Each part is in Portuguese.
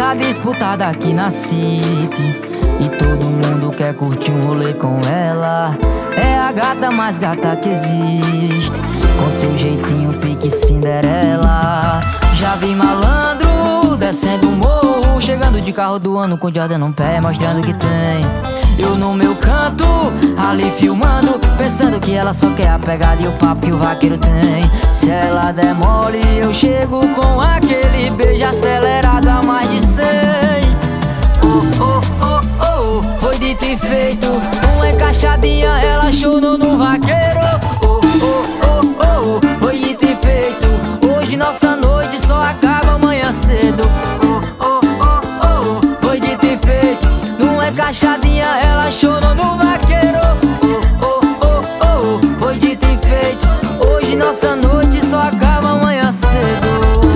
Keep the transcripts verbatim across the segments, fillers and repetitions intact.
tá disputada aqui na City e todo mundo quer curtir um rolê com ela. É a gata mais gata que existe, com seu jeitinho pique Cinderela. Já vi malandro descendo o morro, chegando de carro do ano com Jordan no pé, mostrando que tem. Eu no meu canto, ali filmando, pensando que ela só quer a pegada e o papo que o vaqueiro tem. Se ela der mole, eu chego com aquele beijo acelerado a mais de cem. Oh, oh, oh, oh, foi dito e feito, uma encaixadinha, ela achou no, no vaqueiro. Oh, oh, oh, oh, foi dito e feito, hoje nossa noite só acaba amanhã cedo. Oh, oh, oh, oh, foi dito e feito, numa encaixadinha, ela achou no, no vaqueiro. Oh, oh, oh, oh, foi dito e feito, hoje nossa noite só acaba amanhã cedo.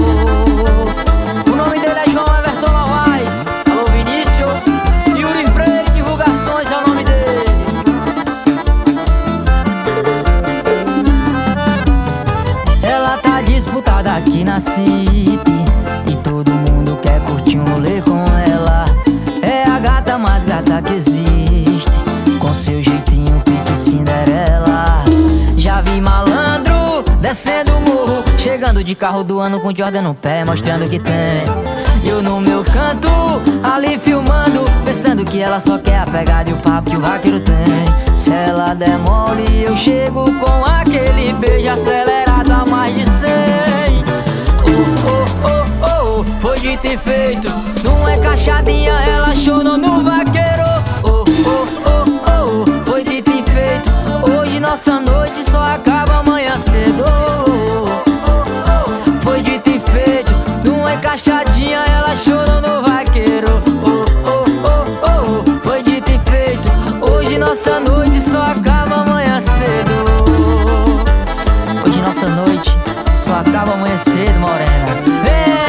O nome dele é João Everton Novaes. Alô Vinícius, Yuri Freire Divulgações é o nome dele. Ela tá disputada aqui na City e todo mundo quer curtir um rolê com ela. É a gata mais gata que existe, com seu jeitinho pique Cinderela. Já vi malandro descendo o morro, chegando de carro do ano com Jordan no pé, mostrando que tem. Eu no meu canto, ali filmando, pensando que ela só quer a pegada e o papo que o vaqueiro tem. Se ela der mole, eu chego com aquele beijo acelerado a mais de cem. Oh, oh, oh, oh, foi dito e feito, numa encaixadinha, ela achou no, no vaqueiro. Oh, oh, oh, oh, foi dito e feito, hoje nossa noite só acaba amanhã cedo. Foi dito e feito, numa encaixadinha, ela achou no, no vaqueiro. Oh, oh, oh, oh, foi dito e feito, hoje nossa noite só acaba amanhã cedo. Hoje nossa noite só acaba amanhã cedo, morena. Ei!